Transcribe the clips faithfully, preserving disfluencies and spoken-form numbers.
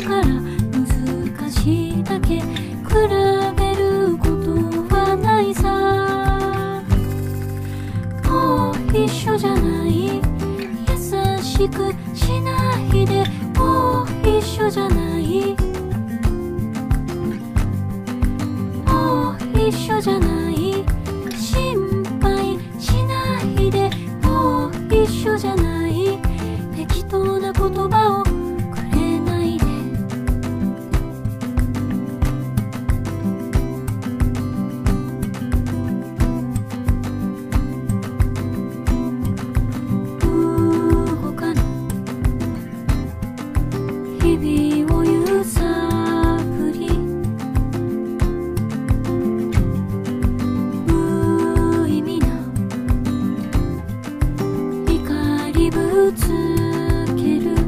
から難しいだけ、比べることはないさ。もう一緒じゃない、優しくしないで。もう一緒じゃない、もう一緒じゃない、心配しないで。もう一緒じゃない、適当な言葉をくれないで。動かぬ日々を揺さぶり、無意味な怒りぶつける。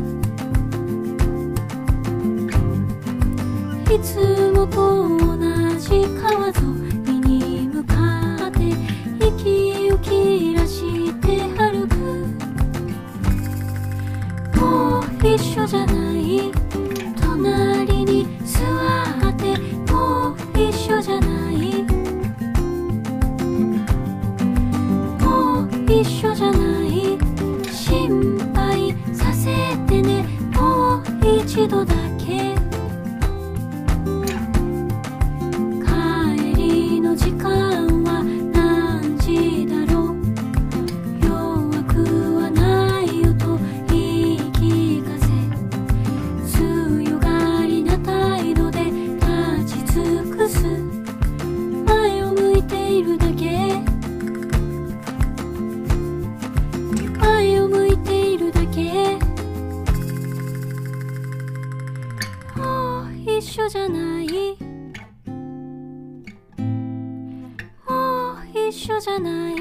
いつもと同じ川沿いに向かって息を切らして歩く。もう一緒じゃない、隣に座って。もう一緒じゃない、もう一緒じゃない、心配させてね。もう一度だけ。帰りの時間は何時だろう。弱くはないよと言い聞かせ、強がりな態度で立ち尽くす。前を向いているだけ、前を向いているだけ。もう一緒じゃない、もう一緒じゃない。